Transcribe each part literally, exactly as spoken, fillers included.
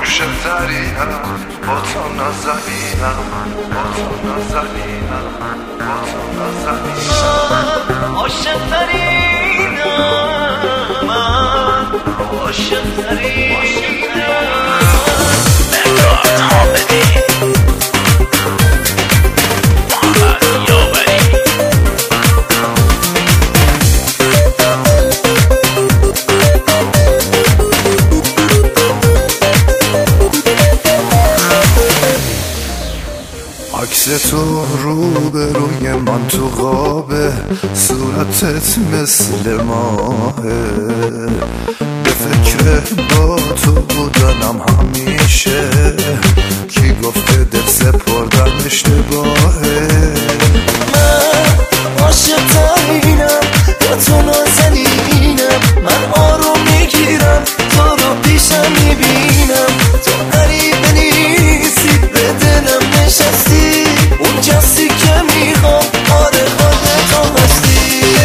عاشق‌ترینم با تو نازنینم با تو نازنینم با تو نازنینم عاشق‌ترینم من عاشق‌ترینم مهرداد حامدی محمد یاوری عکس تو روبروی من تو قابه صورتت مثل ماهه به فکر با تو بودنم همیشه کی گفته دل سپردن اشتباهه من عاشق‌ترینم با تو نازنینم من آروم میگیرم تو رو پیشم میبینم تو غریبه نیستی به دلم نشستی اون کسی که میخوام آره خودت هستی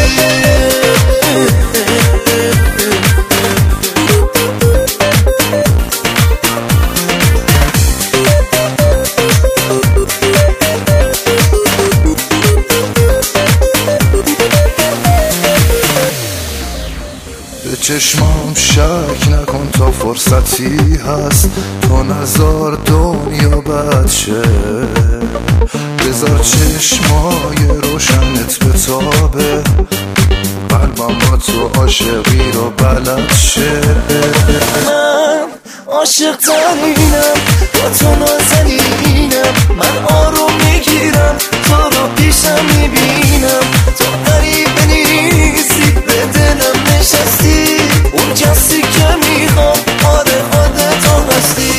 به چشمام شک نکن تا فرصتی هست تو نظر دنیا بد شه بذار چشمای روشنت بتابه قلبم با تو عاشقی رو بلد شه من عاشق‌ترینم با تو نازنینم من آروم میگیرم تو رو پیشم میبینم تو غریبه نیستی به دلم نشستی اون کسی که میخوام آره خودت هستی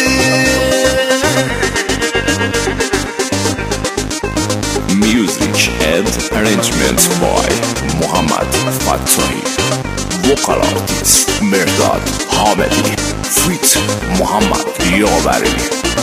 Music and arrangement by Muhammad Fattohi. Vocal artist Mehrdad Hamedi. Feat Muhammad Yavari.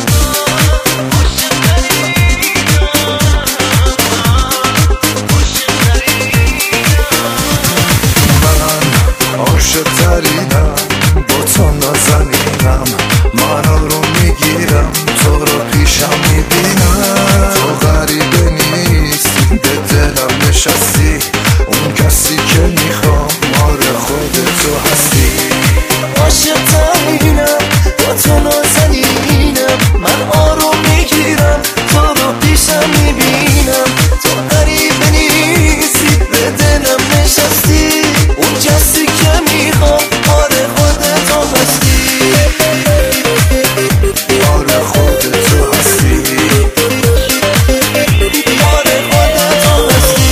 من عاشق‌ترینم با تو نازنینم من رو میگیرم تو رو پیشم میبینم تو غریبه نیستی به دلم نشستی اون کسی که میخوام آره خودتو هستی عاشق‌ترینم با تو نازنینم من آروم میگیرم تو رو پیشم میبینم تو غریبه نیستی به دلم نشستی اون کسی که میخوام آره خودت هستی آره خودتو هستی آره خودت هستی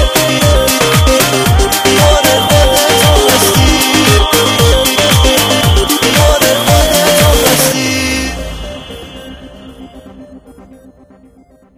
آره خودت هستی آره خودت هستی